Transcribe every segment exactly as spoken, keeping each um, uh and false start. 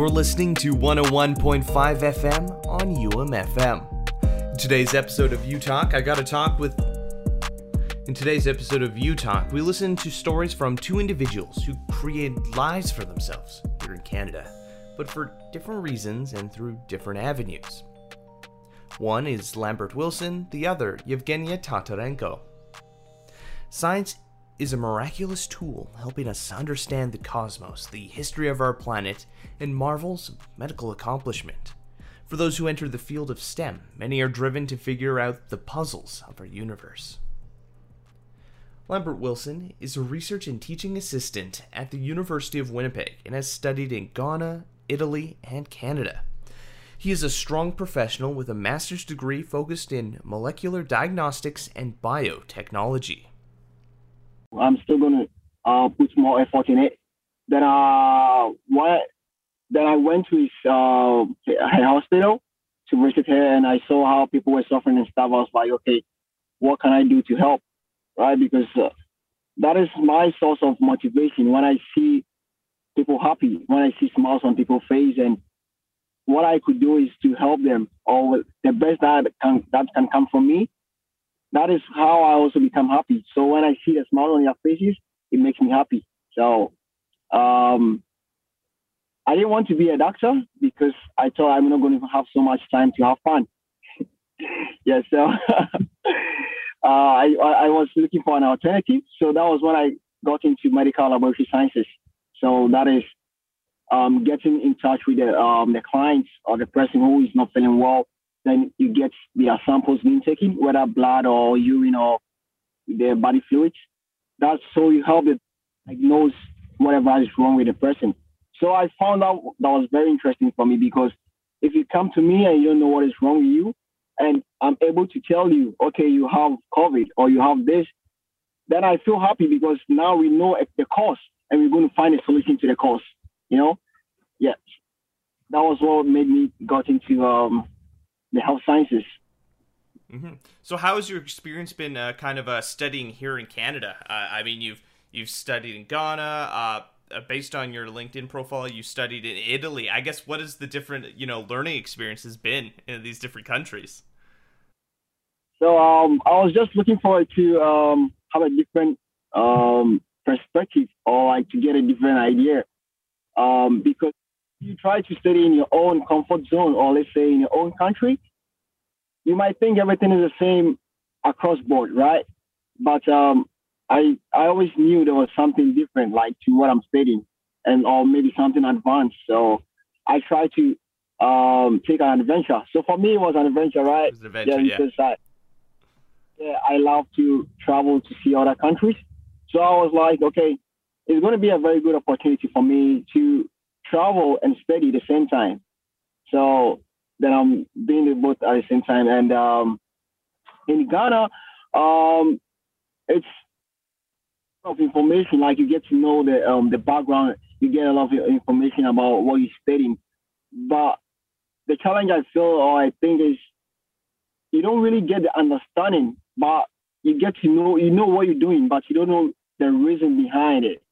You're listening to one oh one point five F M on U M F M. In today's episode of U Talk, I got to talk with... In today's episode of U Talk, we listen to stories from two individuals who created lives for themselves here in Canada, but for different reasons and through different avenues. One is Lambert Wilson, the other, Yevgenia Tatarenko. Science is a miraculous tool helping us understand the cosmos, the history of our planet, and marvels of medical accomplishment. For those who enter the field of STEM, many are driven to figure out the puzzles of our universe. Lambert Wilson is a research and teaching assistant at the University of Winnipeg and has studied in Ghana, Italy, and Canada. He is a strong professional with a master's degree focused in molecular diagnostics and biotechnology. I'm still going to uh, put more effort in it. Then, uh, what, then I went to his uh, her hospital to visit her, and I saw how people were suffering and stuff. I was like, okay, what can I do to help? Right? Because uh, that is my source of motivation. When I see people happy, when I see smiles on people's face, and what I could do is to help them, or the best that can, that can come from me. That is how I also become happy. So when I see the smile on their faces, it makes me happy. So um, I didn't want to be a doctor because I thought I'm not going to have so much time to have fun. yeah, so uh, I, I was looking for an alternative. So that was when I got into medical laboratory sciences. So that is um, getting in touch with the, um, the clients or the person who is not feeling well. Then you get their samples being taken, whether blood or urine or their body fluids. That's so you help them diagnose whatever is wrong with the person. So I found out that was very interesting for me because if you come to me and you don't know what is wrong with you, and I'm able to tell you, okay, you have COVID or you have this, then I feel happy because now we know the cause and we're going to find a solution to the cause. You know, yeah, that was what made me got into um. the health sciences. Mm-hmm. So how has your experience been uh, kind of uh, studying here in Canada? Uh, I mean, you've you've studied in Ghana. Uh, based on your LinkedIn profile, you studied in Italy. I guess what has the different, you know, learning experiences been in these different countries? So um, I was just looking forward to um, have a different um, perspective or like to get a different idea um, because you try to study in your own comfort zone, or let's say in your own country, you might think everything is the same across board, right? But um, I I always knew there was something different, like to what I'm studying, and or maybe something advanced. So I tried to um, take an adventure. So for me, it was an adventure, right? It was an adventure, yeah, because yeah. I, yeah, I love to travel to see other countries. So I was like, okay, it's going to be a very good opportunity for me to travel and study at the same time. So then I'm doing it both at the same time. And um, in Ghana, um, it's a lot of information. Like you get to know the um, the background. You get a lot of information about what you're studying. But the challenge I feel or I think is you don't really get the understanding, but you get to know, you know what you're doing, but you don't know the reason behind it.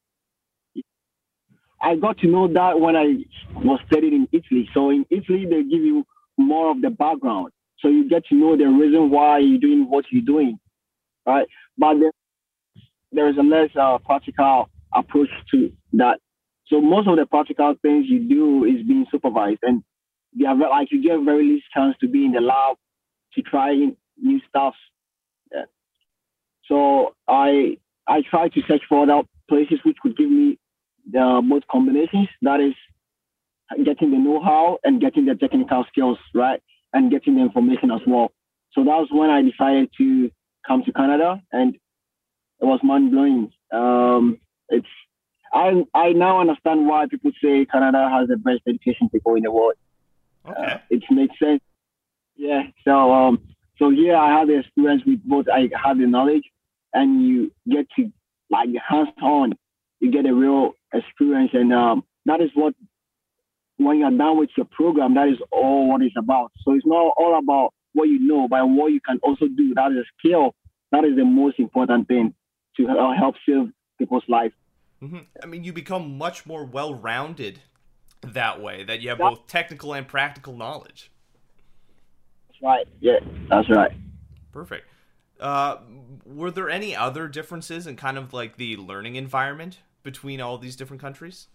I got to know that when I was studying in Italy. So in Italy, they give you more of the background. So you get to know the reason why you're doing what you're doing, right? But there, there is a less uh, practical approach to that. So most of the practical things you do is being supervised. And they are like you get very least chance to be in the lab to try new stuff. Yeah. So I I try to search for other places which could give me the both combinations, that is getting the know-how and getting the technical skills, right? And getting the information as well. So that was when I decided to come to Canada, and it was mind-blowing. Um, it's I I now understand why people say Canada has the best education people in the world. Okay. Uh, it makes sense. Yeah. So um so yeah, I had the experience with both. I had the knowledge, and you get to like hands-on. You get a real experience, and um, that is what, when you're done with your program, that is all what it's about. So it's not all about what you know, but what you can also do. That is a skill. That is the most important thing to help save people's life. Mm-hmm. I mean, you become much more well-rounded that way, that you have That- both technical and practical knowledge. That's right. Yeah, that's right. Perfect. Uh, were there any other differences in kind of like the learning environment between all these different countries?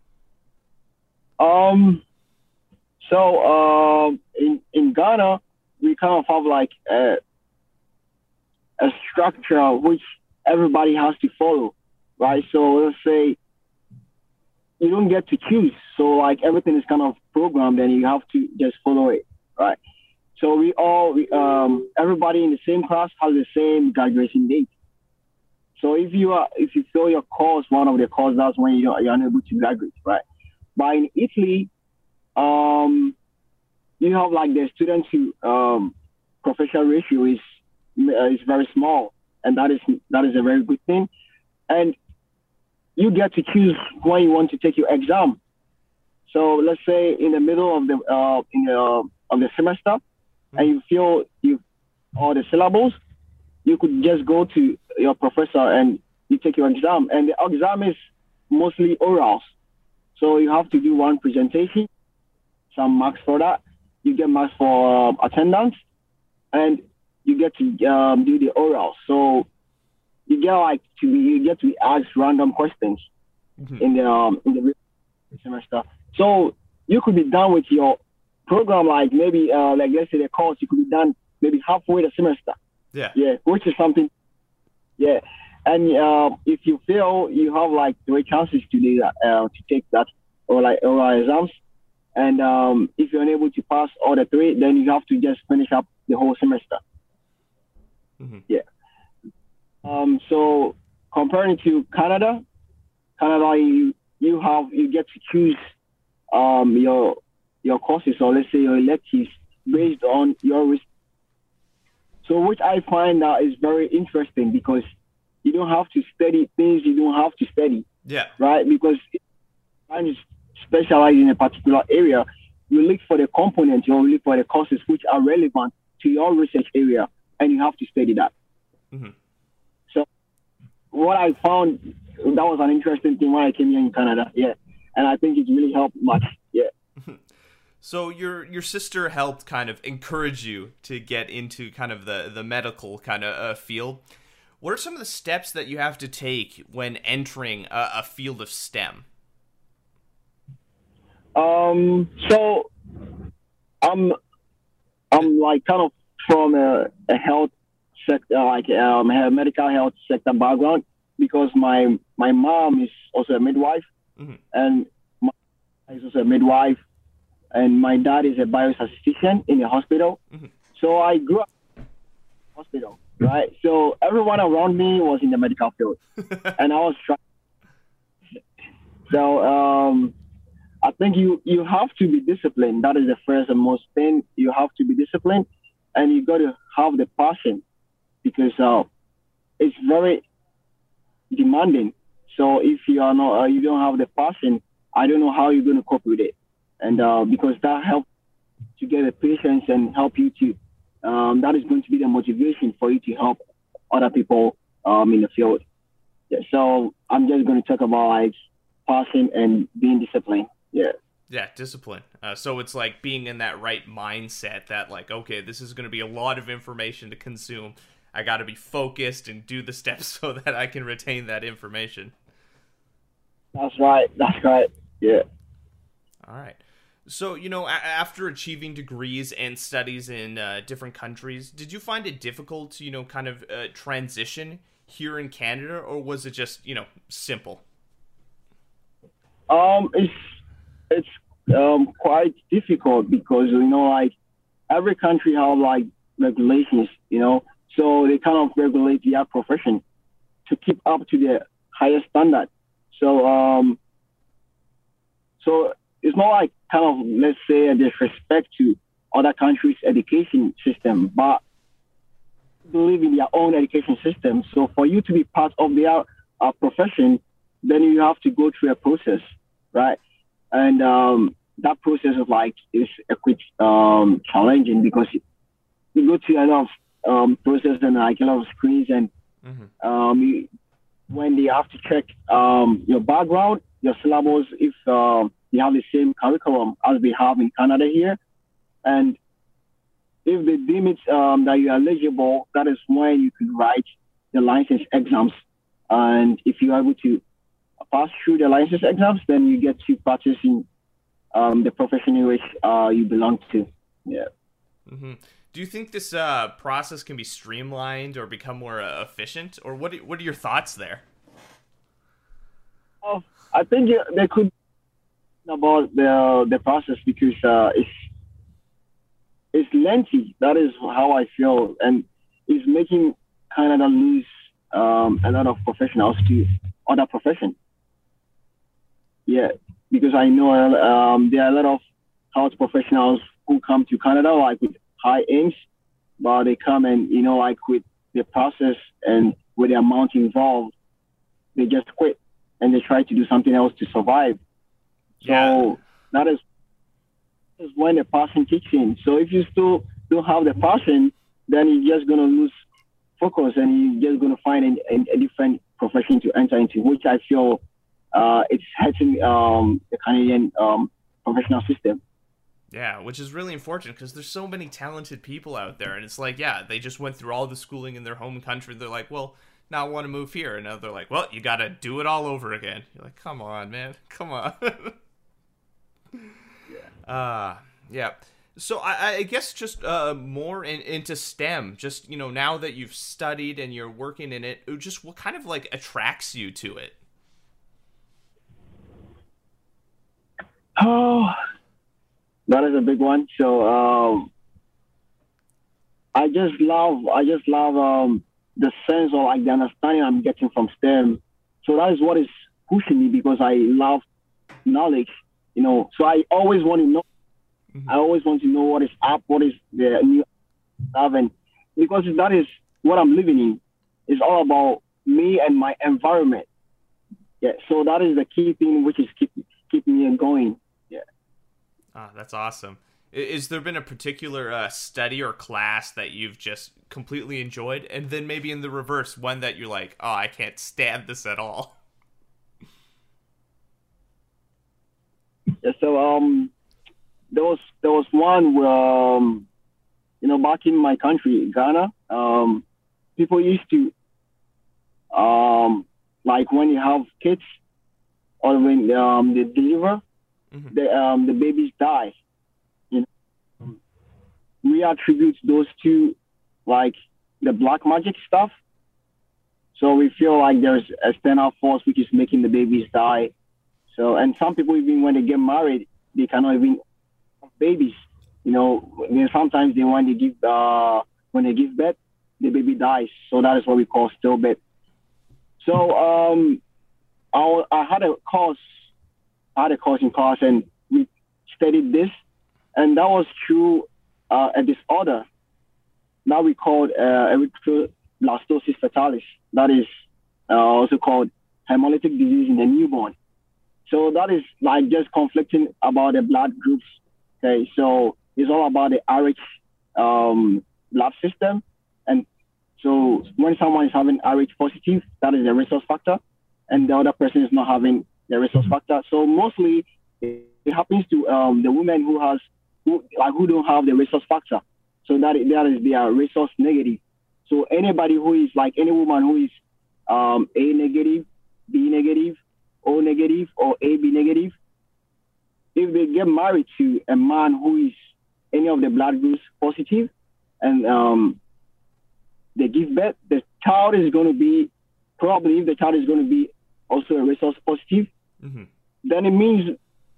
Um. So, um, in in Ghana, we kind of have like a a structure which everybody has to follow, right? So let's say you don't get to choose. So like everything is kind of programmed, and you have to just follow it, right? So we all, we, um, everybody in the same class has the same graduation date. So if you are, if you fail your course, one of the course, that's when you're, you're unable to graduate, right? But in Italy, um, you have like the student to um, professor ratio is uh, is very small, and that is that is a very good thing. And you get to choose when you want to take your exam. So let's say in the middle of the uh, in the uh, of the semester, and you feel you all the syllables, you could just go to your professor and you take your exam. And the exam is mostly orals. So you have to do one presentation, some marks for that. You get marks for uh, attendance, and you get to um, do the oral. So you get like to be, you get to be asked random questions mm-hmm. in the um, in the semester. So you could be done with your program, like maybe uh, like let's say the course, you could be done maybe halfway the semester. Yeah. Yeah, which is something. Yeah, and uh, if you fail, you have like three chances to do that, uh, to take that or like oral exams. And um, if you're unable to pass all the three, then you have to just finish up the whole semester. Mm-hmm. Yeah. Um, so comparing to Canada, Canada, you you have you get to choose um, your your courses, or let's say your electives, based on your risk. So which I find that is very interesting, because you don't have to study things you don't have to study. Yeah. Right? Because if you specialize in a particular area, you look for the components, you look for the courses which are relevant to your research area, and you have to study that. Mm-hmm. So what I found, that was an interesting thing when I came here in Canada. Yeah. And I think it really helped much. Yeah. So your your sister helped kind of encourage you to get into kind of the, the medical kind of uh, field. What are some of the steps that you have to take when entering a, a field of STEM? Um. So I'm I'm like kind of from a, a health sector, like um, a medical health sector background, because my my mom is also a midwife, mm-hmm. and my is also a midwife. And my dad is a biostatistician in a hospital. Mm-hmm. So I grew up in a hospital, right? So everyone around me was in the medical field. And I was trying. So um, I think you, you have to be disciplined. That is the first and most thing. You have to be disciplined. And you got to have the passion, because uh, it's very demanding. So if you are not, uh, you don't have the passion, I don't know how you're going to cope with it. And uh, because that helps to get the patience and help you to, um, that is going to be the motivation for you to help other people um, in the field. Yeah, so I'm just going to talk about like passion and being disciplined. Yeah. Yeah, discipline. Uh, so it's like being in that right mindset that like, okay, this is going to be a lot of information to consume. I got to be focused and do the steps so that I can retain that information. That's right. That's right. Yeah. All right. So, you know, a- after achieving degrees and studies in uh, different countries, did you find it difficult to, you know, kind of uh, transition here in Canada, or was it just, you know, simple? Um, it's it's um quite difficult, because you know, like every country have like regulations, you know, so they kind of regulate their profession to keep up to the highest standard. So um, so. It's not like kind of, let's say, a disrespect to other countries' education system, but believe in their own education system. So for you to be part of their uh, profession, then you have to go through a process, right? And um, that process of like is a quite um, challenging, because you go to a lot of um, process and like a lot of screens, and mm-hmm. um, you, when they have to check um, your background, your syllabus, if um, they have the same curriculum as they have in Canada here. And if they deem it um, that you are eligible, that is when you could write the license exams. And if you are able to pass through the license exams, then you get to practice in um, the profession in which uh, you belong to. Yeah. Mm-hmm. Do you think this uh, process can be streamlined or become more uh, efficient? Or what? What are your thoughts there? Well, I think uh, they could about the the process because uh, it's it's lengthy. That is how I feel, and it's making Canada lose um, a lot of professionals to other professions. Yeah, because I know um, there are a lot of health professionals who come to Canada like with high aims, but they come and you know like with the process and with the amount involved, they just quit and they try to do something else to survive. So Yeah. that is, is when the passion kicks in. So if you still don't have the passion, then you're just gonna lose focus and you're just gonna find a, a, a different profession to enter into, which I feel uh, it's hurting um, the Canadian um, professional system. Yeah, which is really unfortunate because there's so many talented people out there, and it's like, yeah, they just went through all the schooling in their home country. They're like, well, now I want to move here, and now they're like, well, you got to do it all over again. You're like, come on, man, come on. Yeah. Uh, yeah. So I, I guess just uh, more in, into STEM, just, you know, now that you've studied and you're working in it, just what kind of like attracts you to it? Oh, that is a big one. So um, I just love, I just love um, the sense of like the understanding I'm getting from STEM. So that is what is pushing me because I love knowledge, you know. So I always want to know. Mm-hmm. I always want to know what is up, what is the new stuff, and because that is what I'm living in. It's all about me and my environment. Yeah. So that is the key thing, which is keep keeping me going. Yeah. Ah, that's awesome. Is there been a particular uh, study or class that you've just completely enjoyed, and then maybe in the reverse, one that you're like, oh, I can't stand this at all? Yeah, so um, there was there was one where um, you know, back in my country, Ghana, um, people used to um, like when you have kids or when um, they deliver, mm-hmm. the um, the babies die. You know, we attribute those to like the black magic stuff. So we feel like there's a external force which is making the babies die. So, and some people even when they get married, they cannot even have babies. You know, then sometimes they when they give uh when they give birth, the baby dies. So that is what we call stillbirth. So um, I I had a course, I had a course in class, and we studied this, and that was through uh, a disorder that we called uh, erythroblastosis fetalis. That is uh, also called hemolytic disease in the newborn. So that is like just conflicting about the blood groups. Okay, so it's all about the R H um, blood system. And so when someone is having R H positive, that is the resource factor, and the other person is not having the resource factor. So mostly it happens to um, the women who has who like who don't have the resource factor. So that that is their resource negative. So anybody who is like any woman who is um, A negative, B negative, O negative, or A B negative, if they get married to a man who is any of the blood groups positive, and um, they give birth, the child is going to be probably if the child is going to be also a resource positive, mm-hmm. then it means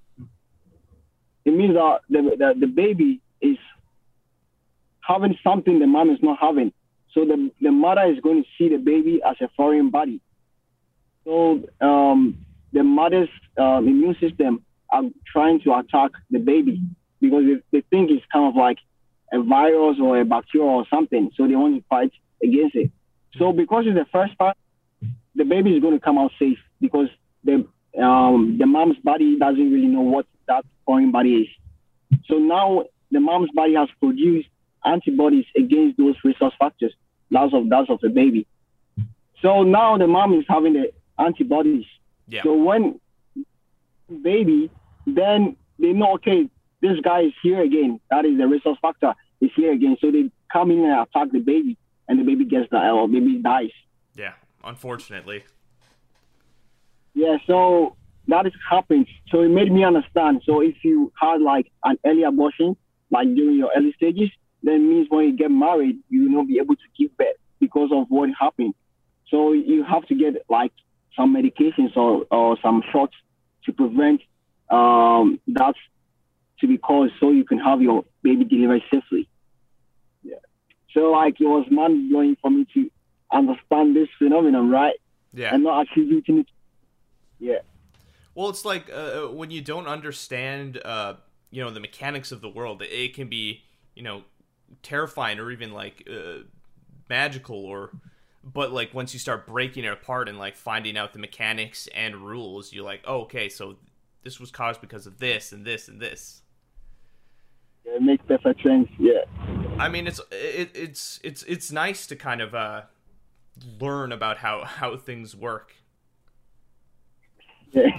it means that the, the the baby is having something the mom is not having. So the the mother is going to see the baby as a foreign body. So um, the mother's uh, immune system are trying to attack the baby because they, they think it's kind of like a virus or a bacteria or something. So they want to fight against it. So because it's the first time, the baby is going to come out safe because the um, the mom's body doesn't really know what that foreign body is. So now the mom's body has produced antibodies against those resource factors, lots of that's of the baby. So now the mom is having the antibodies. Yeah. So when baby then they know, okay, this guy is here again. That is the resource factor. Is here again. So they come in and attack the baby, and the baby gets the or baby dies. Yeah, unfortunately. Yeah, so that is happened. So it made me understand. So if you had like an early abortion, like during your early stages, then means when you get married, you will not be able to give birth because of what happened. So you have to get like some medications or, or some shots to prevent um, that to be caused, so you can have your baby delivered safely. Yeah. So like it was mind blowing for me to understand this phenomenon, right? Yeah. And not attributing it. Yeah. Well, it's like uh, when you don't understand, uh, you know, the mechanics of the world, it can be, you know, terrifying or even like uh, magical, or, but like once you start breaking it apart and like finding out the mechanics and rules, you're like, oh, okay, so this was caused because of this and this and this. Yeah, it makes perfect sense. Yeah. I mean, it's it, it's it's it's nice to kind of uh, learn about how how things work. Yeah.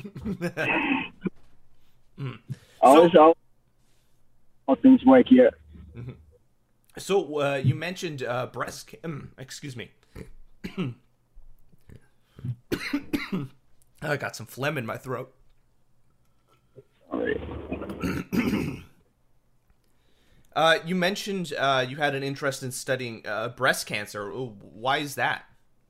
mm. So, how, how things work here. Mm-hmm. So uh, you mentioned uh, breast. Um, excuse me. I got some phlegm in my throat. Sorry. uh, you mentioned uh, you had an interest in studying uh, breast cancer. Why is that?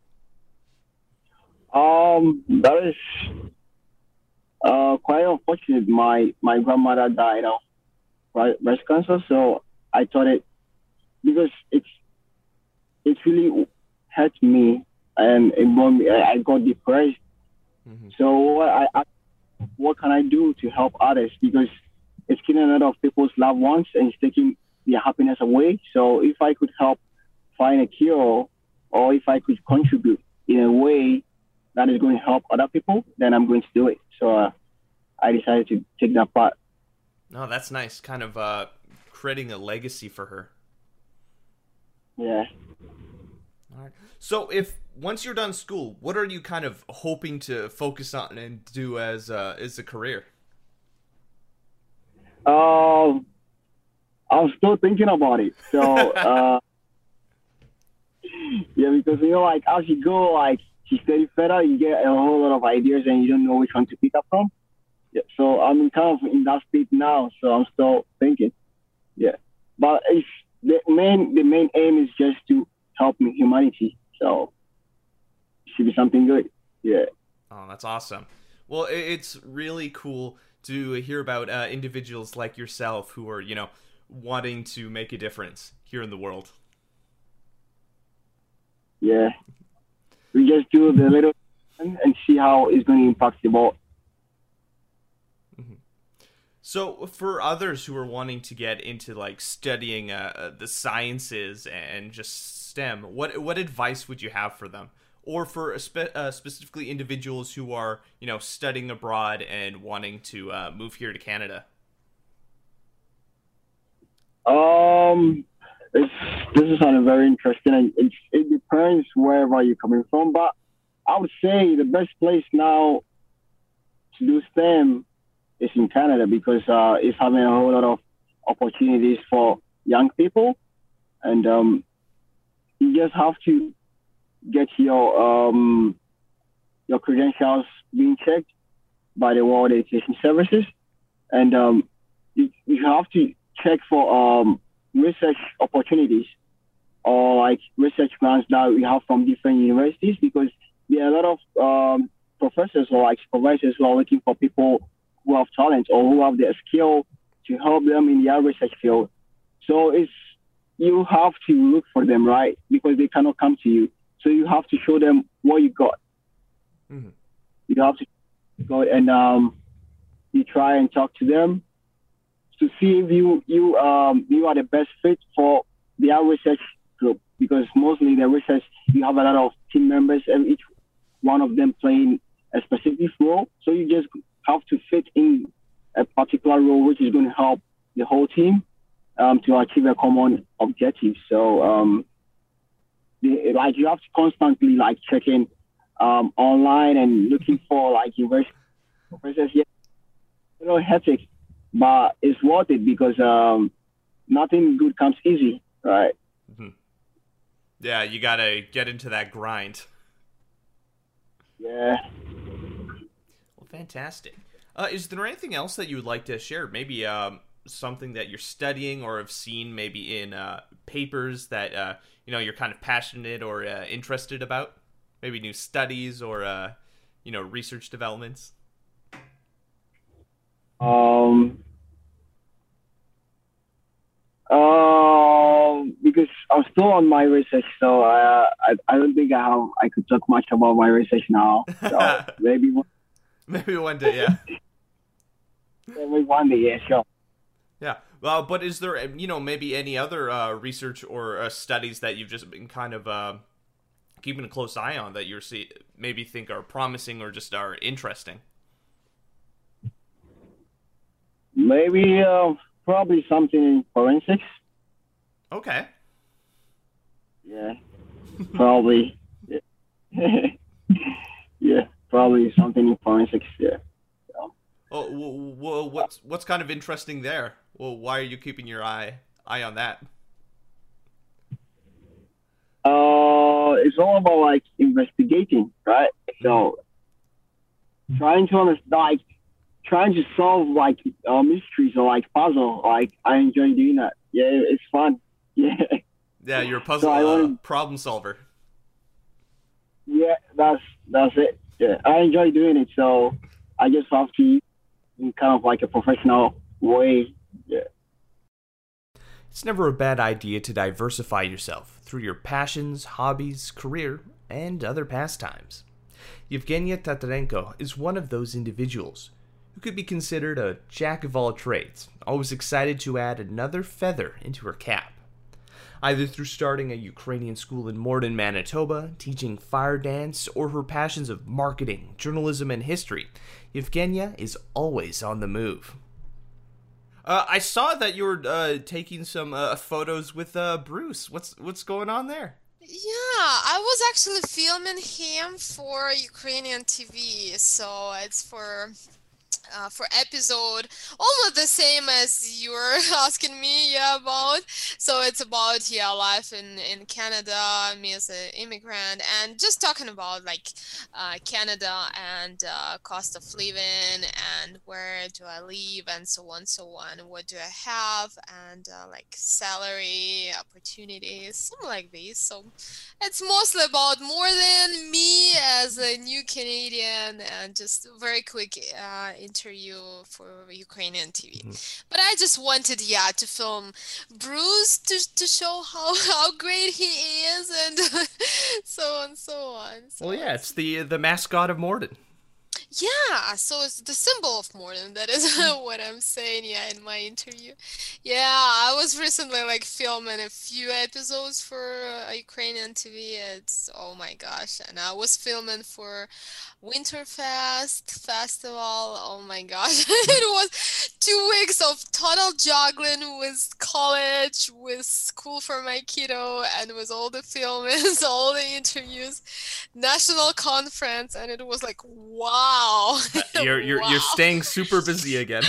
Um, that is uh, quite unfortunate. My my grandmother died of breast cancer, so I thought it because it's it really hurt me and it brought me. I got depressed. Mm-hmm. So what I, I what can I do to help others, because it's killing a lot of people's loved ones and it's taking their happiness away. So if I could help find a cure, or if I could contribute in a way that is going to help other people, then I'm going to do it. So uh, I decided to take that part. No, that's nice. Kind of uh, creating a legacy for her. Yeah. All right. So if once you're done school, what are you kind of hoping to focus on and do as uh, as a career? Um, I'm still thinking about it. So uh, yeah, because you know, like as you go, like you study further, you get a whole lot of ideas and you don't know which one to pick up from. Yeah. So I'm kind of in that state now. So I'm still thinking. Yeah. But it's the main the main aim is just to help humanity. So it should be something good. Yeah. Oh, that's awesome. Well, it's really cool to hear about uh, individuals like yourself who are, you know, wanting to make a difference here in the world. Yeah. We just do the little and see how it's going to impact the world. Mm-hmm. So for others who are wanting to get into like studying uh, the sciences and just STEM, what what advice would you have for them? Or for spe- uh, specifically individuals who are, you know, studying abroad and wanting to uh, move here to Canada? Um, it's, this is kind of very interesting, and it, it depends wherever you're coming from. But I would say the best place now to do STEM is in Canada, because uh, it's having a whole lot of opportunities for young people, and um, you just have to get your um, your credentials being checked by the World Education Services, and um, you, you have to check for um, research opportunities or like research grants that we have from different universities, because there are a lot of um, professors or like supervisors who are looking for people who have talent or who have the skill to help them in their research field. So it's you have to look for them, right? Because they cannot come to you. So you have to show them what you got. Mm-hmm. You have to go and um, you try and talk to them to see if you you um you are the best fit for their research group, because mostly the research you have a lot of team members and each one of them playing a specific role. So you just have to fit in a particular role which is going to help the whole team um, to achieve a common objective. So um, the, like you have to constantly like checking um, online and looking for like university professors. Yeah. a little hectic, but it's worth it because um, nothing good comes easy, right? Hmm. Yeah, you gotta get into that grind. Yeah. Well, fantastic. Uh, is there anything else that you would like to share? Maybe um, something that you're studying or have seen maybe in uh, papers that uh, you know you're kind of passionate or uh, interested about? Maybe new studies or uh, you know research developments. Um. Um. Because I'm still on my research, so I I, I don't think I have I could talk much about my research now. So maybe one- Maybe one day, yeah. maybe one day, yeah, sure. Yeah. Well, but is there, you know, maybe any other uh, research or uh, studies that you've just been kind of uh, keeping a close eye on that you're see maybe think are promising or just are interesting? Maybe uh, probably something in forensics. Okay. Yeah, probably. Yeah, yeah, probably something in forensics. Yeah. So, Oh, w- w- what's what's kind of interesting there? Well, why are you keeping your eye eye on that? uh, it's all about like investigating, right? Mm-hmm. So trying to understand, like trying to solve like uh, mysteries or like puzzle. Like I enjoy doing that. Yeah, it's fun. Yeah. Yeah, you're a So puzzle I uh, want. problem solver. Yeah, that's that's it. Yeah, I enjoy doing it. So I just have to in kind of like a professional way. Yeah. It's never a bad idea to diversify yourself through your passions, hobbies, career, and other pastimes. Yevgenia Tatarenko is one of those individuals who could be considered a jack of all trades, always excited to add another feather into her cap. Either through starting a Ukrainian school in Morden, Manitoba, teaching fire dance, or her passions of marketing, journalism, and history, Yevgenia is always on the move. Uh, I saw that you were uh, taking some uh, photos with uh, Bruce. What's what's going on there? Yeah, I was actually filming him for Ukrainian T V, so it's for uh, for episode almost the same as you were asking me, yeah, about. So it's about, yeah, life in in Canada, me as an immigrant, and just talking about like uh, Canada and uh, cost of living and where do I live and so on, so on. What do I have and uh, like salary, opportunities, something like this. So it's mostly about more than me as a new Canadian and just a very quick uh, interview for Ukrainian T V. Mhm. But I just wanted, yeah, to film Bruce to, to show how, how great he is and so on, so on. So Well, yeah, it's it's the the mascot of Morden. yeah, so it's the symbol of Morden. That is what I'm saying, yeah, in my interview. Yeah, I was recently like filming a few episodes for uh, Ukrainian T V. It's oh my gosh, and I was filming for Winterfest festival. Oh my gosh, it was two weeks of total juggling with college, with school for my kiddo, and with all the filmings, all the interviews, national conference, and it was like wow. Uh, you're you're you're Wow. staying super busy again.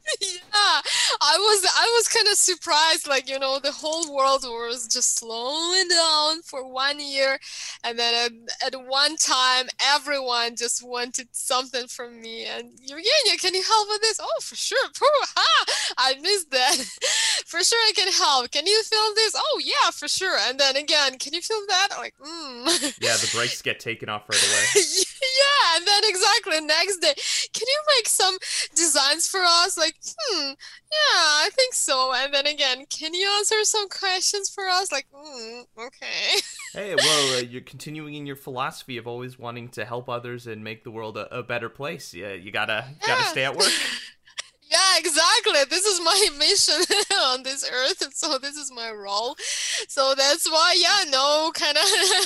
Yeah, I was I was kind of surprised, like, you know, the whole world was just slowing down for one year, and then at, at one time, everyone just wanted something from me. And Eugenia, can you help with this? Oh, for sure. Pooh, ha! I missed that. For sure, I can help. Can you film this? Oh, yeah, for sure. And then again, can you film that? I'm like, mm. Yeah, the brakes get taken off right away. Yeah, and then exactly next day, can you make some designs for us? Like, hmm, yeah, I think so. And then again, can you answer some questions for us? Like, hmm, okay. Hey, well, uh, you're continuing in your philosophy of always wanting to help others and make the world a, a better place. Yeah, you gotta gotta Yeah. stay at work. Yeah, exactly. This is my mission on this earth, and so this is my role. So that's why, yeah, no, kind of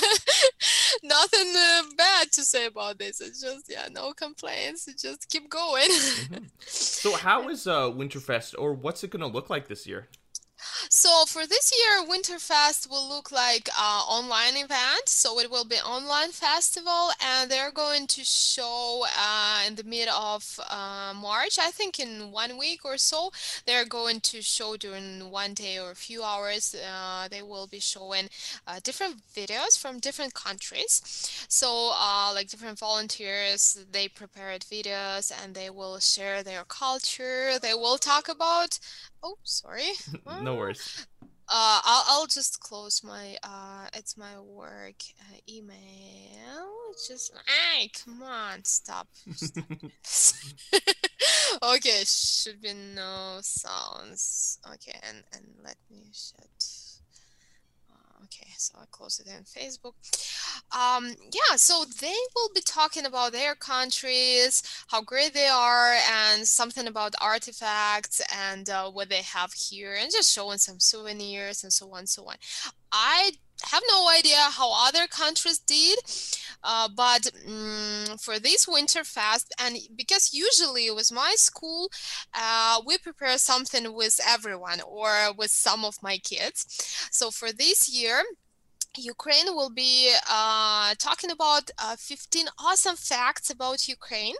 nothing uh, bad to say about this. It's just, yeah, no complaints. Just keep going. hmm So, how is uh, Winterfest, or what's it gonna look like this year? So for this year, Winterfest will look like uh, online event. So it will be online festival, and they're going to show uh, in the mid of uh, March. I think in one week or so, they're going to show during one day or a few hours. Uh, they will be showing uh, different videos from different countries. So uh, like different volunteers, they prepared videos and they will share their culture. They will talk about. Oh, sorry. No worries. Uh, I'll, I'll just close my, uh, it's my work uh, email. It's just, hey, come on, stop. Stop. Okay, should be no sounds. Okay, and, and let me shut. Okay, so I close it in Facebook. Um, yeah, so they will be talking about their countries, how great they are, and something about artifacts and uh, what they have here, and just showing some souvenirs and so on and so on. I have no idea how other countries did, uh, but um, for this Winterfest, and because usually with my school, uh, we prepare something with everyone or with some of my kids. So for this year, Ukraine will be uh, talking about uh, fifteen awesome facts about Ukraine,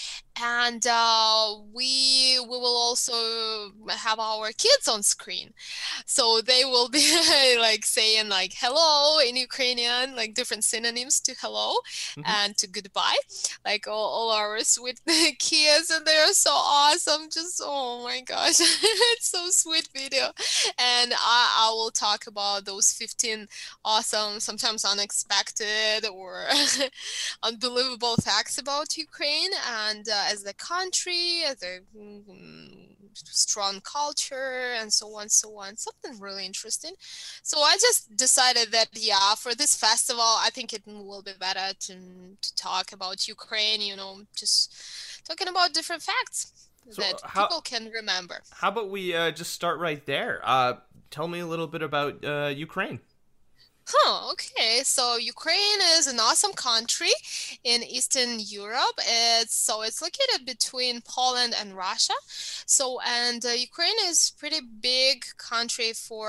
and uh, we we will also have our kids on screen, so they will be like saying like hello in Ukrainian, like different synonyms to hello Mhm. and to goodbye, like all, all our sweet kids, and they're so awesome. Just oh my gosh, it's so sweet video, and I, I will talk about those fifteen awesome, sometimes unexpected or unbelievable facts about Ukraine and uh, as the country, as a mm, strong culture, and so on, so on. Something really interesting. So I just decided that, yeah, for this festival, I think it will be better to, to talk about Ukraine, you know, just talking about different facts So that how people can remember. how about we uh, just start right there? Uh, tell me a little bit about uh, Ukraine. Huh, okay. So Ukraine is an awesome country in Eastern Europe. It's so it's located between Poland and Russia. So and uh, Ukraine is pretty big country for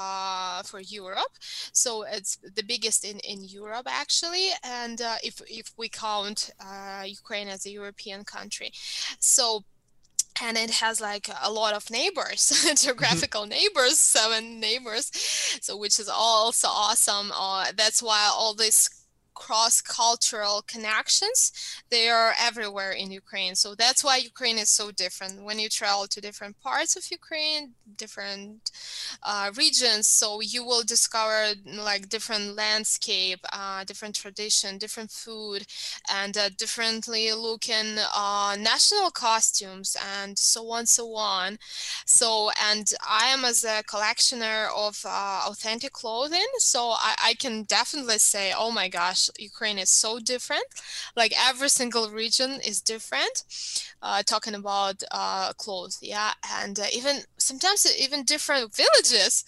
uh for Europe. So it's the biggest in in Europe actually. And uh, if if we count uh Ukraine as a European country. So and it has like a lot of neighbors, geographical neighbors, seven neighbors, so which is also awesome. Uh, that's why all these cross-cultural connections, they are everywhere in Ukraine. So that's why Ukraine is so different. When you travel to different parts of Ukraine, different uh, regions, so you will discover like different landscape, uh, different tradition, different food, and uh, differently looking uh, national costumes, and so on, so on. So, and I am as a collectioner of uh, authentic clothing, so I, I can definitely say, oh my gosh, Ukraine is so different. Like every single region is different. Uh, talking about uh, clothes, yeah, and uh, even sometimes even different villages.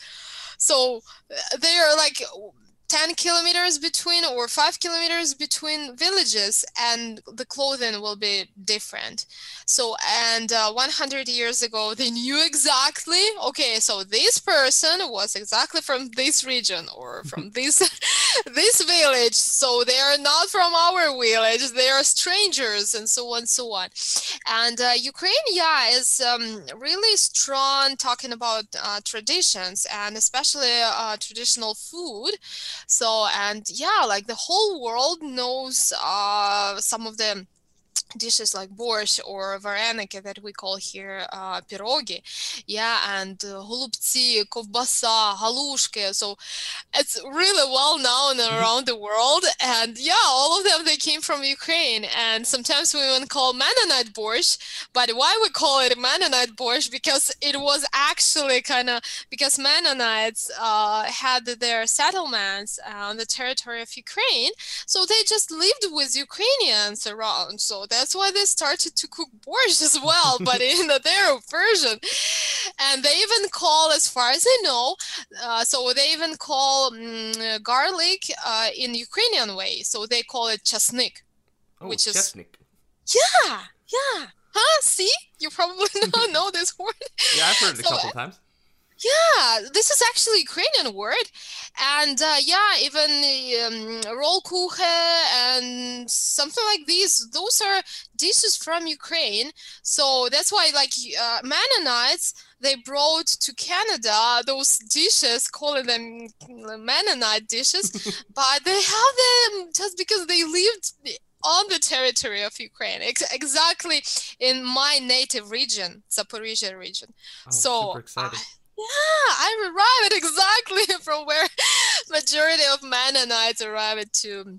So uh, they are like ten kilometers between or five kilometers between villages, and the clothing will be different. So, and uh, one hundred years ago, they knew exactly, okay, so this person was exactly from this region or from this this village. So they are not from our village, they are strangers, and so on, so on. And uh, Ukraine, yeah, is um, really strong talking about uh, traditions, and especially uh, traditional food. So, and yeah, like the whole world knows uh, some of the dishes like borscht or vareniki that we call here uh, pirogi, yeah, and uh, голубці, kovbasa, halushke. So it's really well known around the world, and yeah, all of them, they came from Ukraine. And sometimes we even call Mennonite borscht, but why we call it Mennonite borscht? Because it was actually kind of because Mennonites uh, had their settlements on the territory of Ukraine, so they just lived with Ukrainians around. So that's why they started to cook borscht as well, but in their version. And they even call, as far as I know, uh, so they even call um, garlic uh, in Ukrainian way. So they call it chesnik, Oh, which is chesnik. yeah, yeah. Huh? See, you probably don't know this word. Yeah, I've heard it a So, couple times. Yeah, this is actually a Ukrainian word. And uh, yeah, even um, roll kuche and something like these, those are dishes from Ukraine. So that's why, like, uh, Mennonites, they brought to Canada those dishes, calling them Mennonite dishes, but they have them just because they lived on the territory of Ukraine, ex exactly in my native region, Zaporizhia region. Oh, So super exciting. yeah, I arrived exactly from where majority of Mennonites arrived to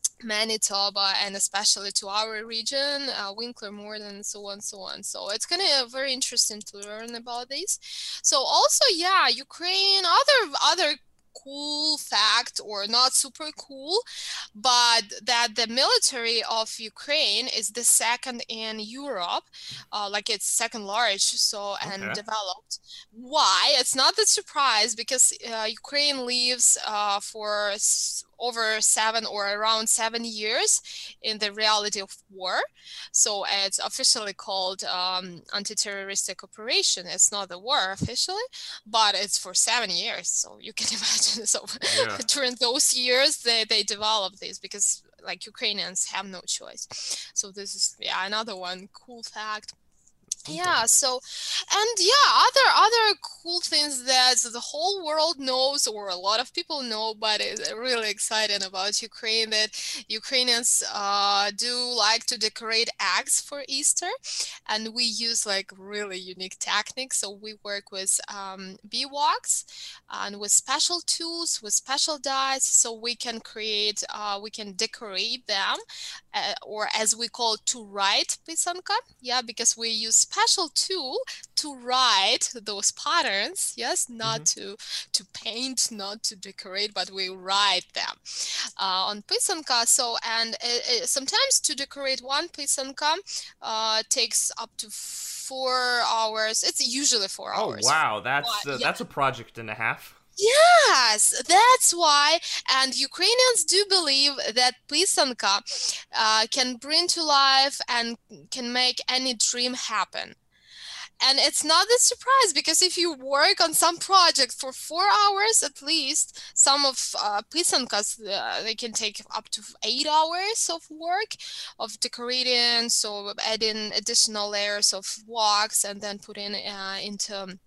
Manitoba and especially to our region, uh, Winkler, Morden, and so on, so on. So it's kind of very interesting to learn about this. So also, yeah, Ukraine, other other cool fact or not super cool, but that the military of Ukraine is the second in Europe, uh, like it's second large, so and Okay. developed. Why? It's not that surprise because uh, Ukraine lives uh, for over seven or around seven years in the reality of war. So it's officially called um, anti-terroristic operation. It's not a war officially, but it's for seven years. So you can imagine. So Yeah. during those years, they, they developed this because like Ukrainians have no choice. So this is, yeah, another one cool fact. Okay. Yeah, so and yeah, other other cool things that the whole world knows or a lot of people know, but it's really exciting about Ukraine that Ukrainians uh, do like to decorate eggs for Easter, and we use like really unique techniques. So we work with um, beeswax and with special tools, with special dyes, so we can create, uh, we can decorate them, uh, or as we call to write pisanka. Yeah, because we use special tool to write those patterns. Yes, not Mm-hmm. to to paint, not to decorate, but we write them uh, on pisanka. So and it, it, sometimes to decorate one pisanka uh, takes up to four hours. It's usually four Oh hours. wow, that's But, uh, yeah. that's a project and a half. Yes, that's why. And Ukrainians do believe that pisanka uh, can bring to life and can make any dream happen. And it's not a surprise because if you work on some project for four hours at least, some of uh, pisankas, uh, they can take up to eight hours of work of decorating, so adding additional layers of wax and then putting uh, into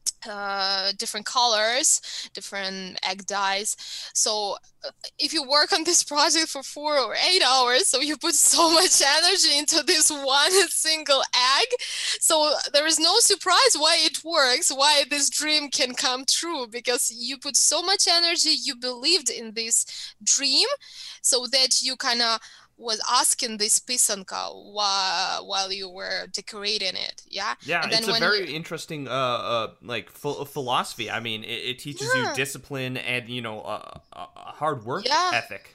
uh, different colors, different egg dyes. So uh, if you work on this project for four or eight hours, so you put so much energy into this one single egg, so there is no surprise why it works, why this dream can come true, because you put so much energy, you believed in this dream, so that you kind of was asking this pisanka while, while you were decorating it. Yeah. Yeah, And it's then a when you, very interesting uh uh like ph- philosophy. I mean, it, it teaches you yeah. discipline and you know uh, a a hard work Yeah. ethic.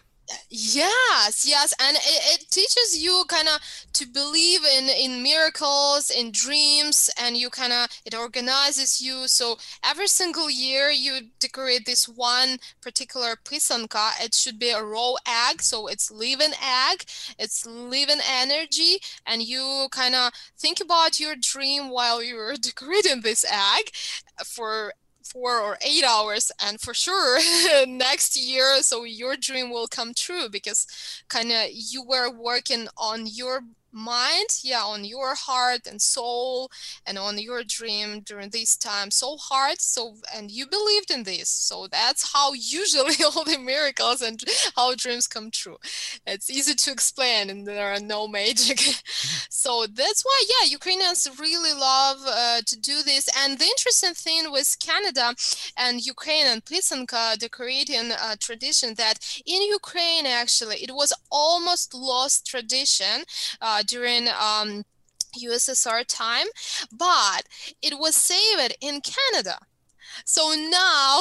Yes, yes, and it, it teaches you kind of to believe in in miracles, in dreams, and you kind of it organizes you. So every single year you decorate this one particular pisanka. It should be a raw egg, so it's living egg, it's living energy, and you kind of think about your dream while you're decorating this egg for four or eight hours, and for sure next year so your dream will come true because kind of you were working on your mind, yeah, on your heart and soul and on your dream during this time so hard, so and you believed in this, so that's how usually all the miracles and how dreams come true. It's easy to explain and there are no magic. So that's why, yeah, Ukrainians really love uh, to do this. And the interesting thing with Canada and Ukraine and pisanka decorating uh, tradition, that in Ukraine actually it was almost lost tradition uh, during um, U S S R time, but it was saved in Canada. So now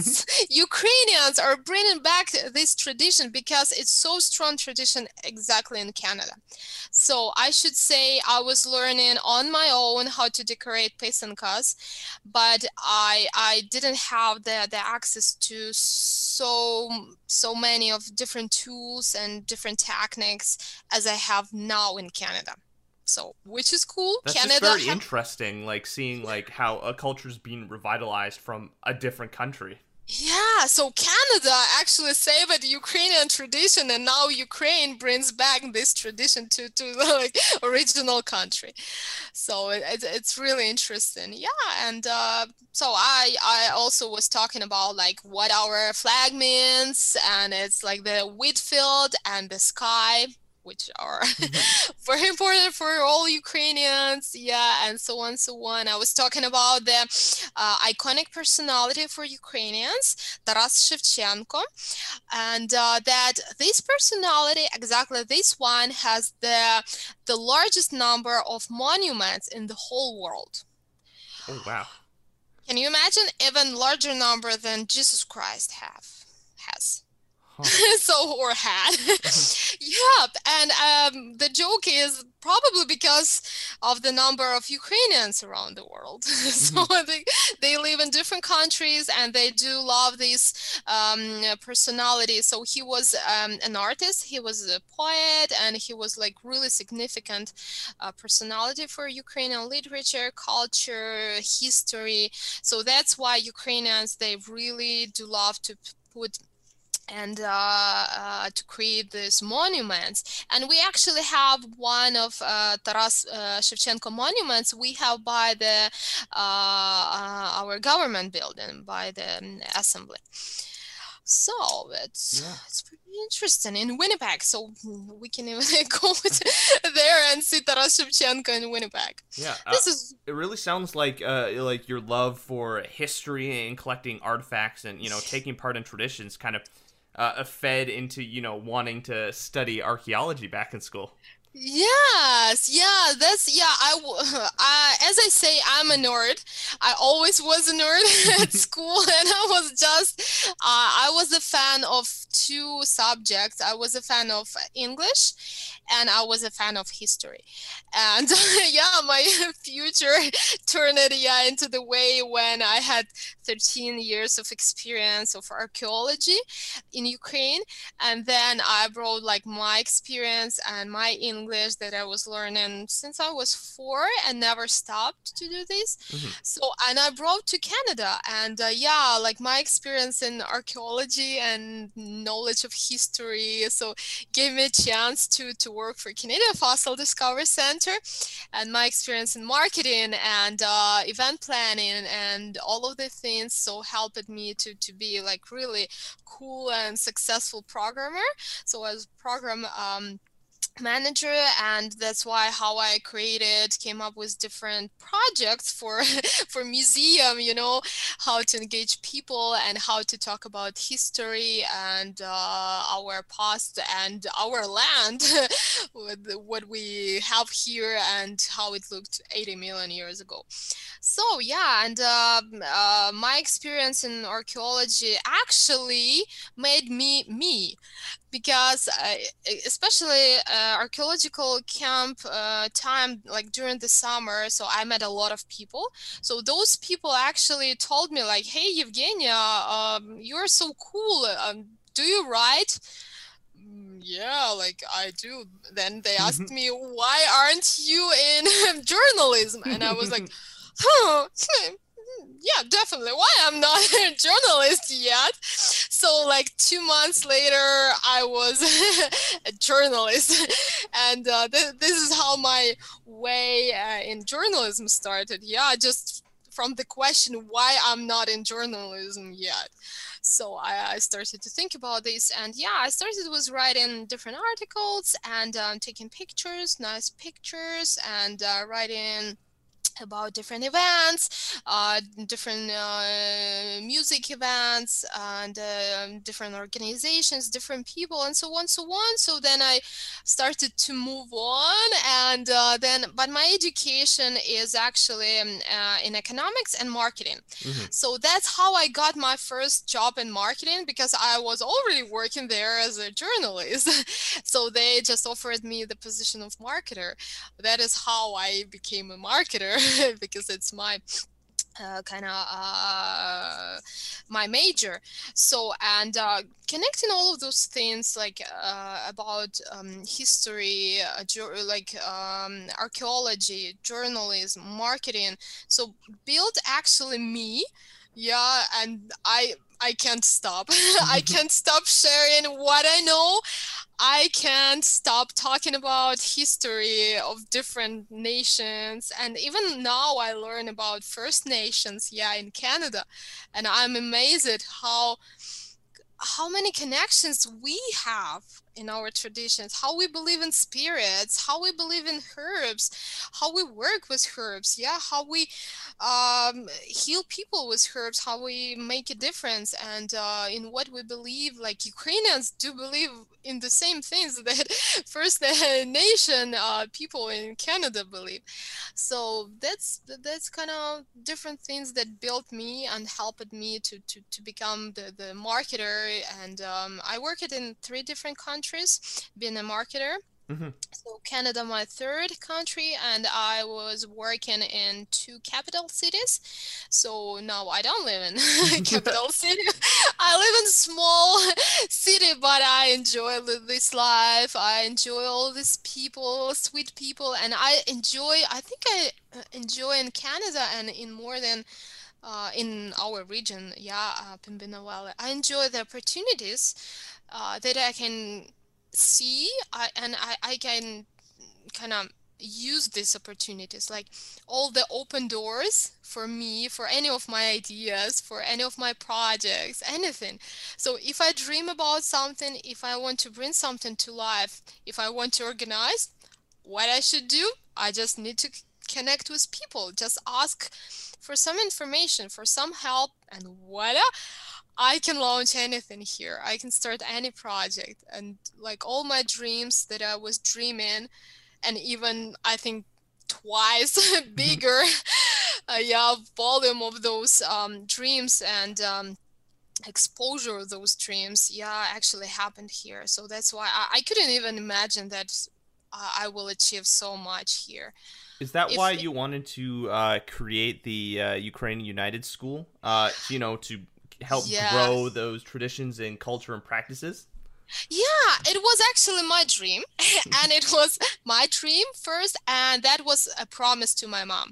Ukrainians are bringing back this tradition because it's so strong tradition exactly in Canada. So I should say I was learning on my own how to decorate pisankas, but I I didn't have the, the access to so so many of different tools and different techniques as I have now in Canada. So, which is cool. That's Canada just very ha- interesting, like seeing like how a culture's being revitalized from a different country. Yeah, so Canada actually saved Ukrainian tradition, and now Ukraine brings back this tradition to to the like original country. So it, it, it's really interesting. Yeah, and uh, so I I also was talking about like what our flag means, and it's like the wheat field and the sky, which are very important for all Ukrainians. Yeah, and so on, so on. I was talking about the uh, iconic personality for Ukrainians, Taras Shevchenko, and uh, that this personality, exactly this one, has the the largest number of monuments in the whole world. Oh wow. Can you imagine? Even larger number than Jesus Christ have has. Huh. So or had. Yep, and um, the joke is probably because of the number of Ukrainians around the world. So they, they live in different countries, and they do love this um, personality. So he was um, an artist, he was a poet, and he was like really significant uh, personality for Ukrainian literature, culture, history. So that's why Ukrainians, they really do love to put and uh, uh, to create these monuments. And we actually have one of uh, Taras uh, Shevchenko monuments we have by the uh, uh, our government building, by the um, assembly. So it's Yeah. it's pretty interesting in Winnipeg. So we can even go there and see Taras Shevchenko in Winnipeg. Yeah, uh, This is it really sounds like uh, like your love for history and collecting artifacts and, you know, taking part in traditions kind of uh, fed into, you know, wanting to study archaeology back in school. Yes, yeah, that's yeah. I, w- I as I say, I'm a nerd. I always was a nerd at school, and I was just uh, I was a fan of two subjects. I was a fan of English, and I was a fan of history. And yeah, my future turned it yeah into the way when I had thirteen years of experience of archaeology in Ukraine, and then I brought like my experience and my English that I was learning since I was four and never stopped to do this. Mhm. So, and I brought to Canada, and uh, yeah, like my experience in archaeology and knowledge of history, so gave me a chance to to work for Canadian Fossil Discovery Center, and my experience in marketing and uh, event planning and all of the things, so helped me to to be like really cool and successful programmer. So as program um, manager, and that's why how I created came up with different projects for for museum, you know, how to engage people and how to talk about history and uh, our past and our land with what we have here and how it looked eighty million years ago. So yeah, and uh, uh, my experience in archaeology actually made me me because uh, especially uh, archaeological camp uh, time, like during the summer, so I met a lot of people. So those people actually told me like, hey Evgenia, um, you're so cool, um, do you write? "Mm, yeah, like I do." Then they asked me, why aren't you in journalism? And I was like, huh, yeah, definitely. Why I'm not a journalist yet? So like two months later, I was a journalist, and uh, th- this is how my way uh, in journalism started. Yeah, just from the question why I'm not in journalism yet. So I, I started to think about this, and yeah, I started with writing different articles and um, taking pictures, nice pictures, and uh, writing about different events, uh, different uh, music events, and uh, different organizations, different people, and so on, so on. So then I started to move on, and uh, then, but my education is actually um, uh, in economics and marketing. Mm-hmm. So that's how I got my first job in marketing, because I was already working there as a journalist. So they just offered me the position of marketer. That is how I became a marketer because it's my uh, kind of uh, my major. So, and uh, connecting all of those things like uh, about um, history, uh, ju- like um, archaeology, journalism, marketing. So build actually me. Yeah, and I I can't stop. I can't stop sharing what I know. I can't stop talking about history of different nations. And even now I learn about First Nations, yeah, in Canada. And I'm amazed at how how many connections we have in our traditions, how we believe in spirits, how we believe in herbs, how we work with herbs, yeah, how we um, heal people with herbs, how we make a difference, and uh, in what we believe. Like Ukrainians do believe in the same things that First Nation uh, people in Canada believe. So that's that's kind of different things that built me and helped me to to, to become the, the marketer. And um, I worked in three different countries being a marketer. Mm-hmm. So Canada, my third country, and I was working in two capital cities. So now I don't live in capital city. I live in small city, but I enjoy this life. I enjoy all these people, sweet people, and I enjoy. I think I uh, enjoy in Canada and in more than uh, in our region. Yeah, uh, Pembina Valley. I enjoy the opportunities uh, that I can see, I, and I, I can kind of use these opportunities, like all the open doors for me, for any of my ideas, for any of my projects, anything. So if I dream about something, if I want to bring something to life, if I want to organize, what I should do, I just need to connect with people, just ask for some information, for some help, and voila, I can launch anything here. I can start any project. And like all my dreams that I was dreaming, and even I think twice bigger, uh, yeah, volume of those um, dreams and um, exposure of those dreams, yeah, actually happened here. So that's why I, I couldn't even imagine that uh, I will achieve so much here. Is that If why you wanted to uh, create the uh, Ukrainian United School? Uh, you know, to help yeah, grow those traditions and culture and practices? Yeah, it was actually my dream, and it was my dream first, and that was a promise to my mom.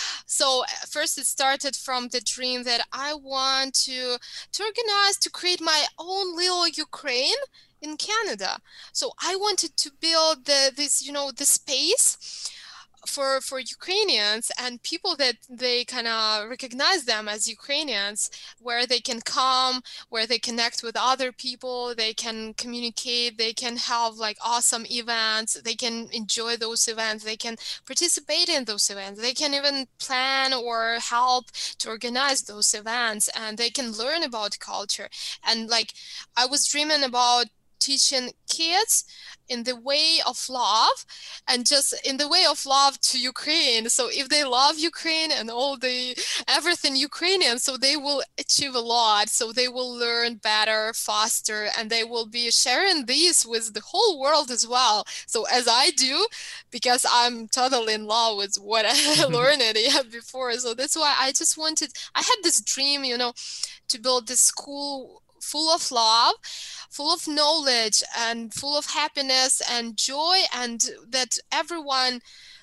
So uh, first, it started from the dream that I want to to organize to create my own little Ukraine in Canada. So I wanted to build the this you know the space for for Ukrainians and people that they kind of recognize them as Ukrainians, where they can come, where they connect with other people, they can communicate, they can have like awesome events, they can enjoy those events, they can participate in those events, they can even plan or help to organize those events, and they can learn about culture. And like I was dreaming about teaching kids in the way of love, and just in the way of love to Ukraine. So if they love Ukraine and all the everything Ukrainian, so they will achieve a lot. So they will learn better, faster, and they will be sharing this with the whole world as well. So as I do, because I'm totally in love with what I learned yeah, before. So that's why I just wanted, I had this dream, you know, to build this school full of love, full of knowledge, and full of happiness and joy, and that everyone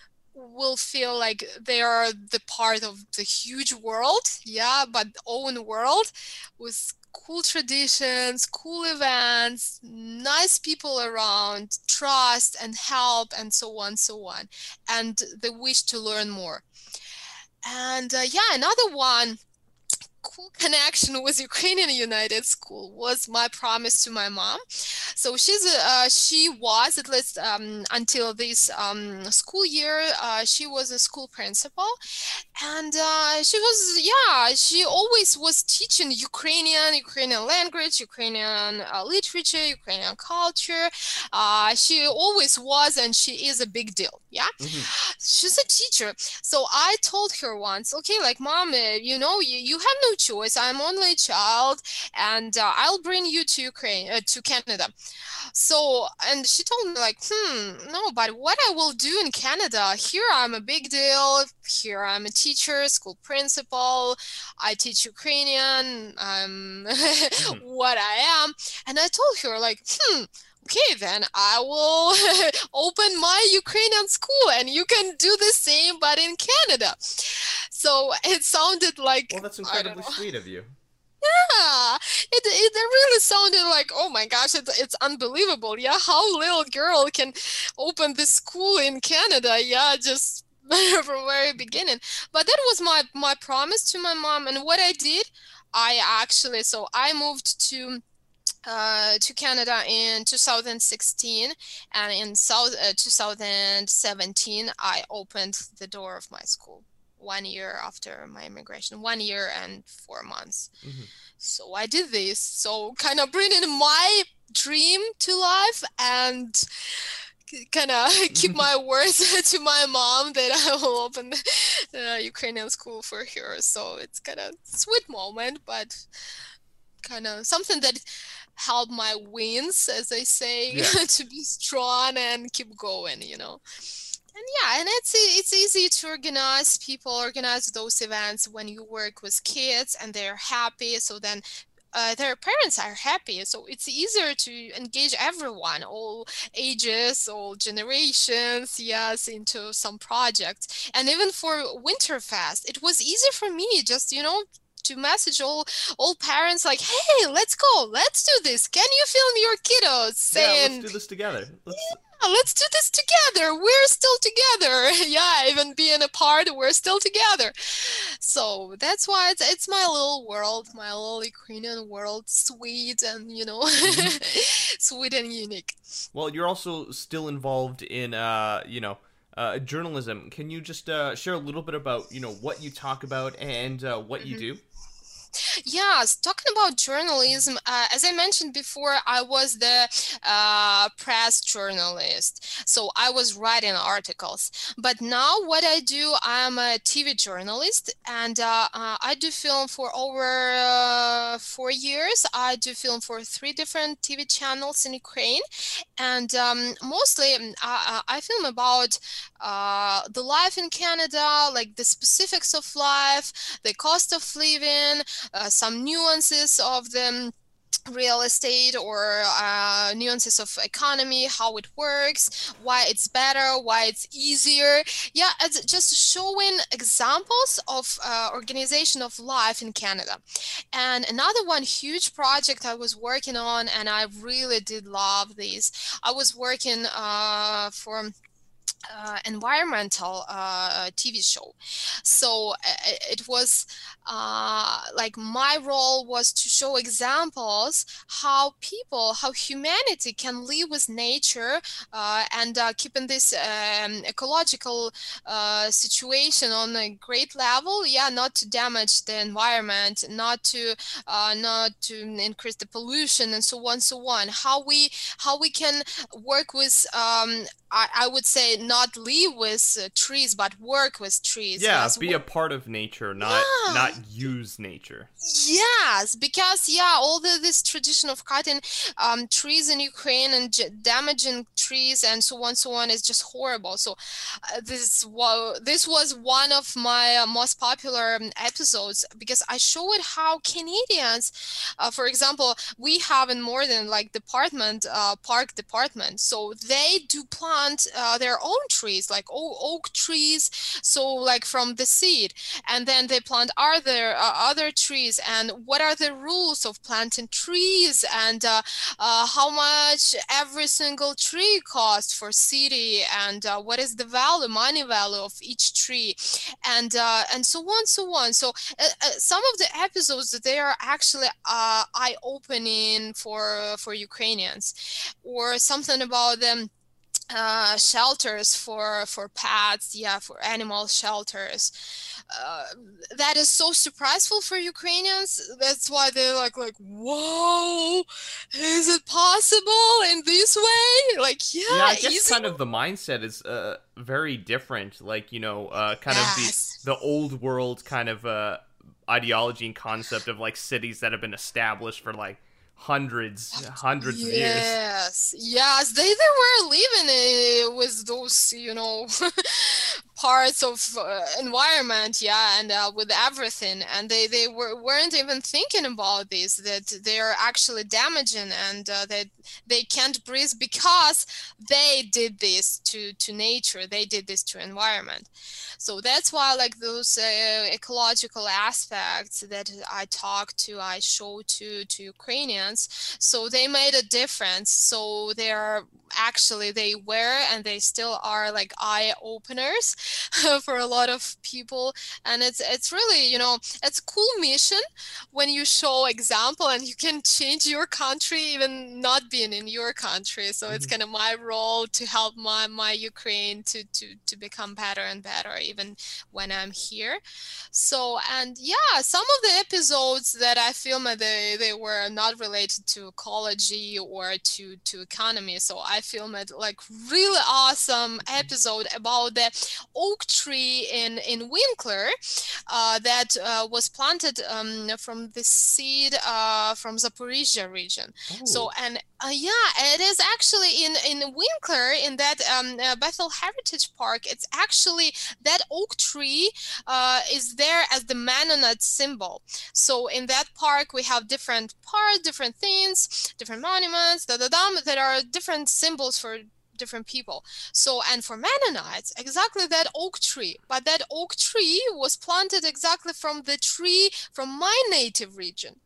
will feel like they are the part of the huge world, yeah, but own world with cool traditions, cool events, nice people around, trust and help, and so on, so on, and the wish to learn more. And uh, yeah, another one cool connection with Ukrainian United School was my promise to my mom. So she's a, uh, she was, at least um, until this um, school year, uh, she was a school principal, and uh, she was, yeah, she always was teaching Ukrainian, Ukrainian language, Ukrainian uh, literature, Ukrainian culture. Uh, she always was, and she is a big deal. Yeah, Hmm. she's a teacher. So I told her once, okay, like, mom, uh, you know, you, you have no choice. I'm only a child, and uh, I'll bring you to Ukraine, uh, to Canada. So, and she told me like, hmm, no, but what I will do in Canada, here I'm a big deal. Here I'm a teacher, school principal. I teach Ukrainian. I'm Hmm. what I am. And I told her like, hmm, okay, then I will open my Ukrainian school and you can do the same, but in Canada. So it sounded like, Well, that's I don't incredibly know. sweet of you. Yeah, it, it really sounded like, oh my gosh, it, it's unbelievable. Yeah, how little girl can open this school in Canada. Yeah, just from very beginning. But that was my my promise to my mom. And what I did, I actually, so I moved to uh, to Canada in two thousand sixteen, and in South uh, two thousand seventeen, I opened the door of my school. One year after my immigration, one year and four months. Hmm. So I did this. So kind of bringing my dream to life and kind of keep my words to my mom that I will open the uh, Ukrainian school for her. So it's kind of sweet moment, but kind of something that help my wins, as I say, Yeah. to be strong and keep going, you know. And yeah, and it's it's easy to organize people, organize those events when you work with kids and they're happy. So then uh, their parents are happy. So it's easier to engage everyone, all ages, all generations, yes, into some projects. And even for Winterfest, it was easy for me just, you know, to message all all parents like, hey, let's go, let's do this. Can you film your kiddos? Yeah, let's Saying, do this together. Let's. yeah, let's do this together. We're still together. Yeah, even being apart, we're still together. So that's why it's, it's my little world, my little Ukrainian world, sweet and, you know, Hmm. sweet and unique. Well, you're also still involved in, uh, you know, uh, journalism. Can you just uh, share a little bit about, you know, what you talk about and uh, what you Mhm. do? Yes, talking about journalism, uh, as I mentioned before, I was the uh, press journalist. So I was writing articles. But now what I do, I'm a T V journalist and uh, uh, I do film for over uh, four years. I do film for three different T V channels in Ukraine. And um, mostly um, I, I I film about uh, the life in Canada, like the specifics of life, the cost of living, uh, some nuances of the real estate or uh, nuances of economy, how it works, why it's better, why it's easier. Yeah, it's just showing examples of uh, organization of life in Canada. And another one huge project I was working on, and I really did love this. I was working uh, for uh, environmental uh, T V show. So uh, it was uh, like my role was to show examples how people, how humanity can live with nature uh, and uh, keeping this um, ecological uh, situation on a great level. Yeah, not to damage the environment, not to uh, not to increase the pollution, and so on, so on. How we how we can work with um, I, I would say not live with uh, trees, but work with trees. Yeah, Yes. be a part of nature, not Yeah. not use nature. Yes, because yeah, all the this tradition of cutting um, trees in Ukraine and j- damaging trees and so on, so on is just horrible. So uh, this was this was one of my uh, most popular um, episodes because I showed how Canadians, uh, for example, we have in more than like department, uh, park department, so they do plant uh, their own trees, like o- oak trees, so like from the seed, and then they plant other uh, other trees, and what are the rules of planting trees, and uh, uh, how much every single tree costs for city, and uh, what is the value, money value of each tree, and uh, and so on, so on. So uh, uh, some of the episodes, they are actually uh, eye-opening for for Ukrainians, or something about them uh, shelters for for pets, yeah, for animal shelters. Uh, that is so surpriseful for Ukrainians. That's why they're like, like, whoa, is it possible in this way? Like, Yeah, yeah, I guess easy. kind of the mindset is uh very different. Like, you know, uh kind of the Yes. the old world kind of uh ideology and concept of like cities that have been established for like hundreds hundreds of years. Yes, yes, they they were living uh, with those, you know, parts of uh, environment, yeah, and uh, with everything, and they they were weren't even thinking about this, that they are actually damaging, and uh, that they can't breathe because they did this to to nature, they did this to environment. So that's why, like, those uh, ecological aspects that I talk to, I show to to Ukrainians, so they made a difference. So they're actually, they were and they still are like eye openers for a lot of people. And it's it's really, you know, it's a cool mission when you show example and you can change your country even not being in your country. So it's Mhm. kind of my role to help my my Ukraine to to to become better and better even when I'm here. So, and yeah, some of the episodes that I filmed, they they were not related to ecology or to to economy. So I filmed like really awesome episode about the oak tree in in Winkler uh, that uh, was planted um, from the seed uh, from Zaporizhia region. So, Oh. and uh, yeah, it is actually in in Winkler, in that um, uh, Bethel Heritage Park. It's actually that oak tree uh, is there as the Mennonite symbol. So in that park, we have different parts, different things, different monuments, da da da, that are different symbols for different people. So, and for Mennonites, exactly that oak tree. But that oak tree was planted exactly from the tree from my native region.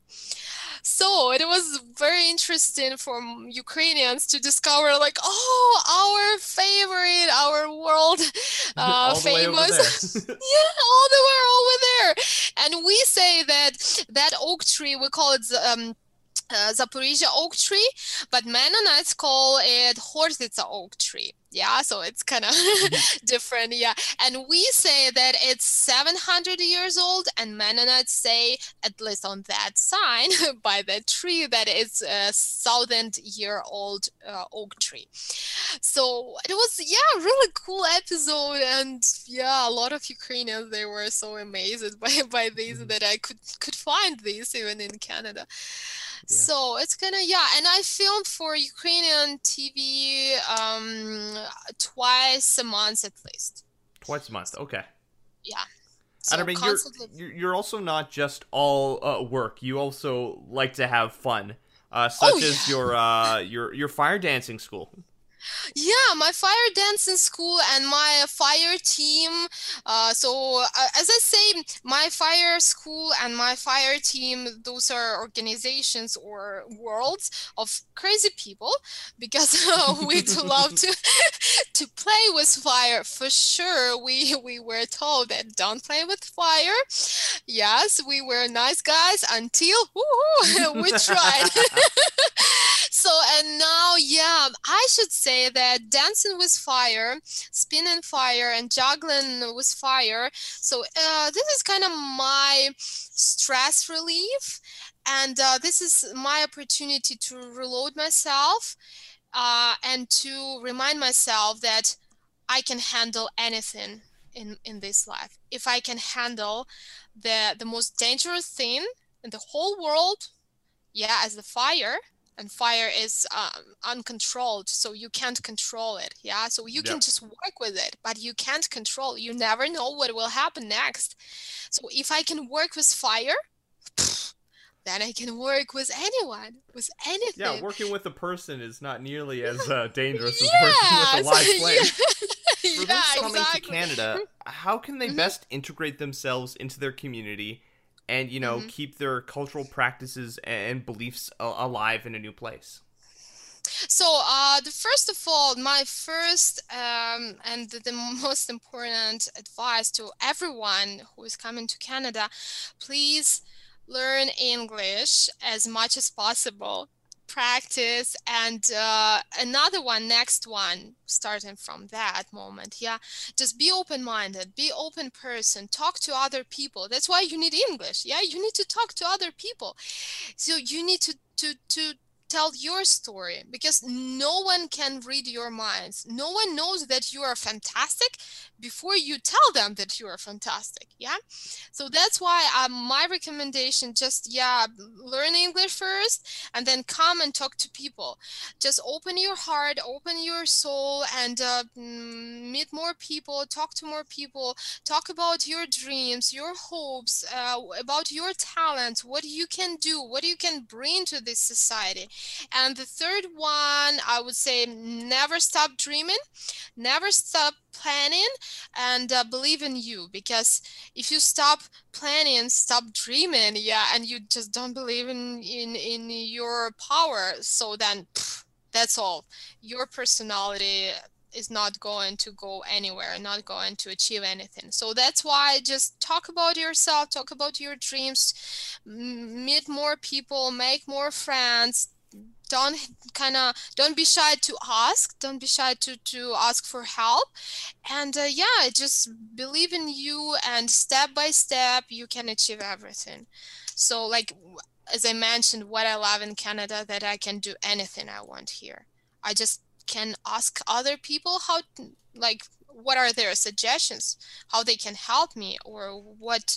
So it was very interesting for Ukrainians to discover, like, oh, our favorite, our world uh, All the way over famous, there. yeah, all the way over there. And we say that that oak tree, we call it um, uh, Zaporizhia oak tree, but Mennonites call it Hortitsa oak tree. Yeah, so it's kind of Mhm. different. Yeah, and we say that it's seven hundred years old, and Mennonites say, at least on that sign by the tree, that it's a thousand year old uh, oak tree. So it was, yeah, really cool episode, and yeah, a lot of Ukrainians, they were so amazed by by this, Mhm. that I could could find this even in Canada. Yeah. So it's kind of, yeah, and I filmed for Ukrainian T V um twice a month at least. Twice a month. So, Okay. yeah, And I so mean, you're constantly. you're you're also not just all uh, work. You also like to have fun, uh, Oh such as yeah. your uh your your fire dancing school. Yeah, my fire dancing school and my fire team. Uh, so uh, as I say, my fire school and my fire team, those are organizations or worlds of crazy people, because uh, we do love to to play with fire. For sure, we we were told that don't play with fire. Yes, we were nice guys until woo-hoo, we tried. So, and now, yeah, I should say that dancing with fire, spinning fire, and juggling with fire. So, uh, this is kind of my stress relief. And uh, this is my opportunity to reload myself uh, and to remind myself that I can handle anything in, in this life. If I can handle the, the most dangerous thing in the whole world, yeah, as the fire, and fire is um, uncontrolled, so you can't control it. Yeah, so you can Yep. just work with it, but you can't control, you never know what will happen next. So if I can work with fire, then I can work with anyone, with Yeah, anything. working with a person is not nearly as uh, dangerous as working with a Yes. live flame. For Yeah, those coming to exactly. Canada, how can they Mhm, best integrate themselves into their community and, you know, mhm. keep their cultural practices and beliefs a- alive in a new place? So, uh, the first of all, my first um, and the, the most important advice to everyone who is coming to Canada, please learn English as much as possible. practice. And uh, another one, next one, starting from that moment, yeah, just be open-minded, be open person, talk to other people. That's why you need English. Yeah, you need to talk to other people. So you need to to to tell your story, because no one can read your minds. No one knows that you are fantastic before you tell them that you are fantastic. Yeah, so that's why um, my recommendation, just yeah, learn English first and then come and talk to people. Just open your heart, open your soul, and uh, meet more people, talk to more people, talk about your dreams, your hopes, uh, about your talents, what you can do, what you can bring to this society. And the third one, I would say, never stop dreaming, never stop planning, and uh, believe in you. Because if you stop planning, stop dreaming, yeah, and you just don't believe in in, in your power, so then pff, that's all. Your personality is not going to go anywhere, not going to achieve anything. So that's why just talk about yourself, talk about your dreams, meet more people, make more friends. Don't kind of don't be shy to ask, don't be shy to to ask for help. And uh, yeah, just believe in you, and step by step you can achieve everything. So like, as I mentioned, what I love in Canada, that I can do anything I want here. I just can ask other people how, like, what are their suggestions, how they can help me, or what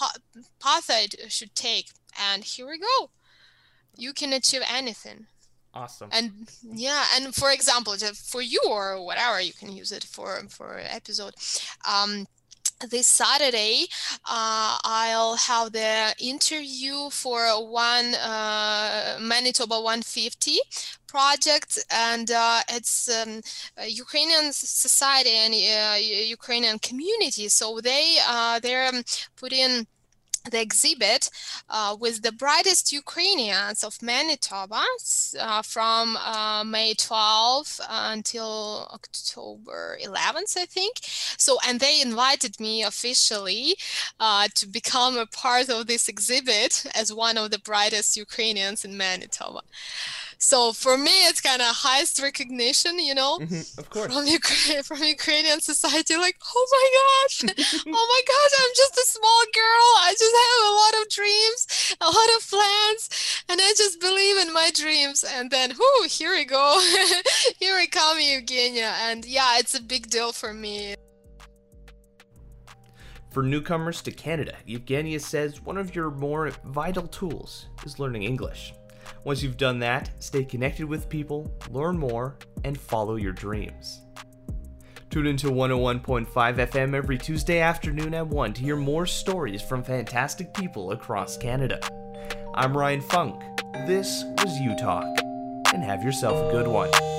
path I should take, and here we go. You can achieve anything. Awesome. And yeah, and for example, for you or whatever, you can use it for for an episode. Um, this Saturday, uh, I'll have the interview for one uh, Manitoba one fifty project, and uh, it's um, Ukrainian society and uh, Ukrainian community. So they uh, they're um, putting the exhibit uh, with the brightest Ukrainians of Manitoba uh, from uh, May twelfth until October eleventh, I think. So, and they invited me officially uh, to become a part of this exhibit as one of the brightest Ukrainians in Manitoba. So for me, it's kind of highest recognition, you know, mm-hmm, of course, from Ukraine, from Ukrainian society. Like, oh my gosh, oh my gosh, I'm just a small girl. I just have a lot of dreams, a lot of plans, and I just believe in my dreams. And then, whoo, here we go, here we come, Eugenia. And yeah, it's a big deal for me. For newcomers to Canada, Eugenia says one of your more vital tools is learning English. Once you've done that, stay connected with people, learn more, and follow your dreams. Tune into one oh one point five F M every Tuesday afternoon at one to hear more stories from fantastic people across Canada. I'm Ryan Funk. This was U Talk, and have yourself a good one.